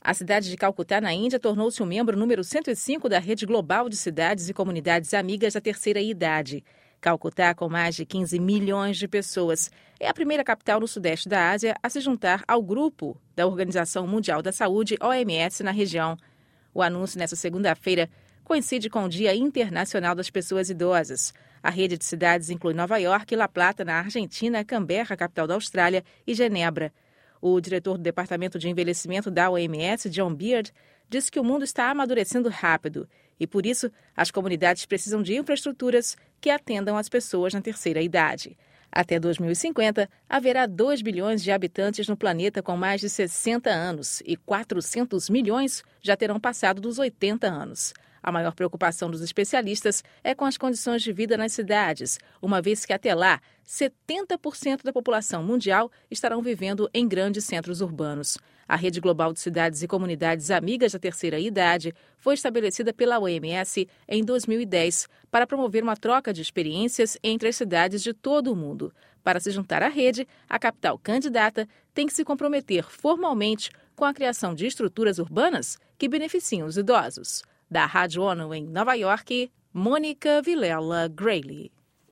A cidade de Calcutá, na Índia, tornou-se o membro número 105 da Rede Global de Cidades e Comunidades Amigas da Terceira Idade. Calcutá, com mais de 15 milhões de pessoas, é a primeira capital no sudeste da Ásia a se juntar ao grupo da Organização Mundial da Saúde, OMS, na região. O anúncio, nesta segunda-feira, coincide com o Dia Internacional das Pessoas Idosas. A rede de cidades inclui Nova York, La Plata, na Argentina, Canberra, capital da Austrália, e Genebra. O diretor do Departamento de Envelhecimento da OMS, John Beard, disse que o mundo está amadurecendo rápido e, por isso, as comunidades precisam de infraestruturas que atendam as pessoas na terceira idade. Até 2050, haverá 2 bilhões de habitantes no planeta com mais de 60 anos e 400 milhões já terão passado dos 80 anos. A maior preocupação dos especialistas é com as condições de vida nas cidades, uma vez que até lá, 70% da população mundial estarão vivendo em grandes centros urbanos. A Rede Global de Cidades e Comunidades Amigas da Terceira Idade foi estabelecida pela OMS em 2010 para promover uma troca de experiências entre as cidades de todo o mundo. Para se juntar à rede, a capital candidata tem que se comprometer formalmente com a criação de estruturas urbanas que beneficiem os idosos. Da Rádio ONU em Nova York, Mônica Vilela Grayle.